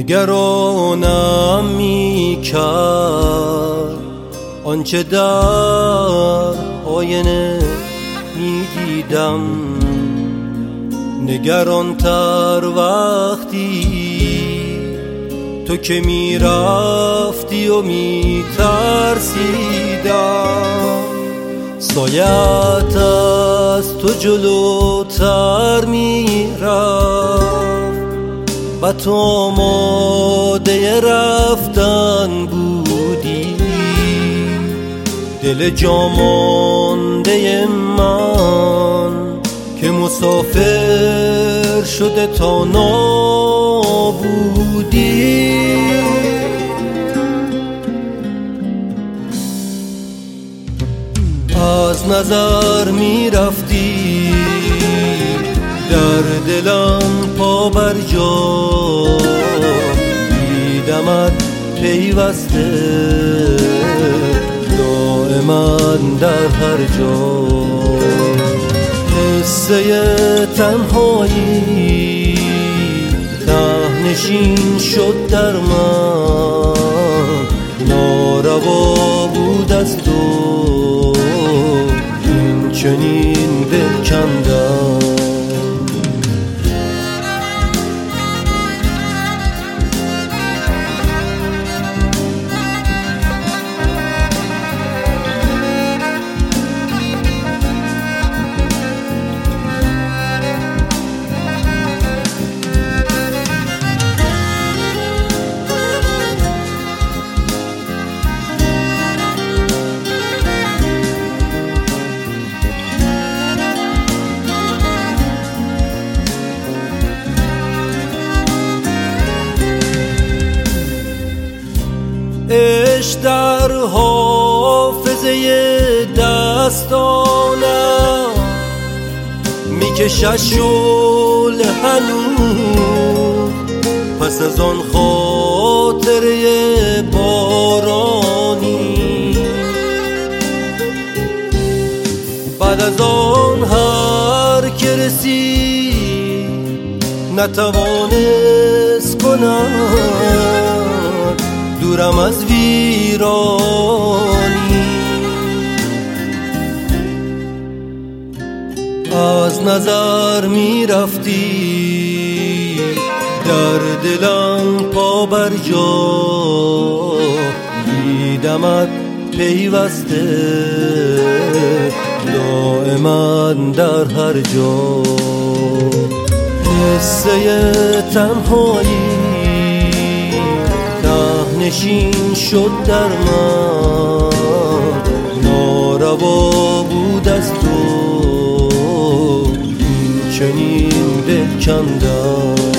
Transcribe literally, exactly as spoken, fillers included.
نگرانم می کرد آنچه در آینه می دیدم، نگران تر وقتی تو که می رفتی و می ترسیدم. سایت از تو جلوتر می رفت و تو آماده رفتن بودی. دل جا مانده من که مسافر شده تا نابودی. از نظر می رفتی در دلم پا بر جا، دیدمت پیوسته دائما در هر جا. قصه تنهایی ته‌نشین شد در من، ناروا بود از تو این چنین دل کندم. عشق در حافظه دستانم میکشد شعله هنوز، پس از آن خاطره بارانی. بعد از آن هر که رسید نتوانست کنم دورم از ویرانی. از نظر می رفتی در دلم پا بر جا، دیدمت پیوسته دائما در هر جا. قصه تنهایی نشین شد در من، ناروا بود از تو این چنین دل کندم.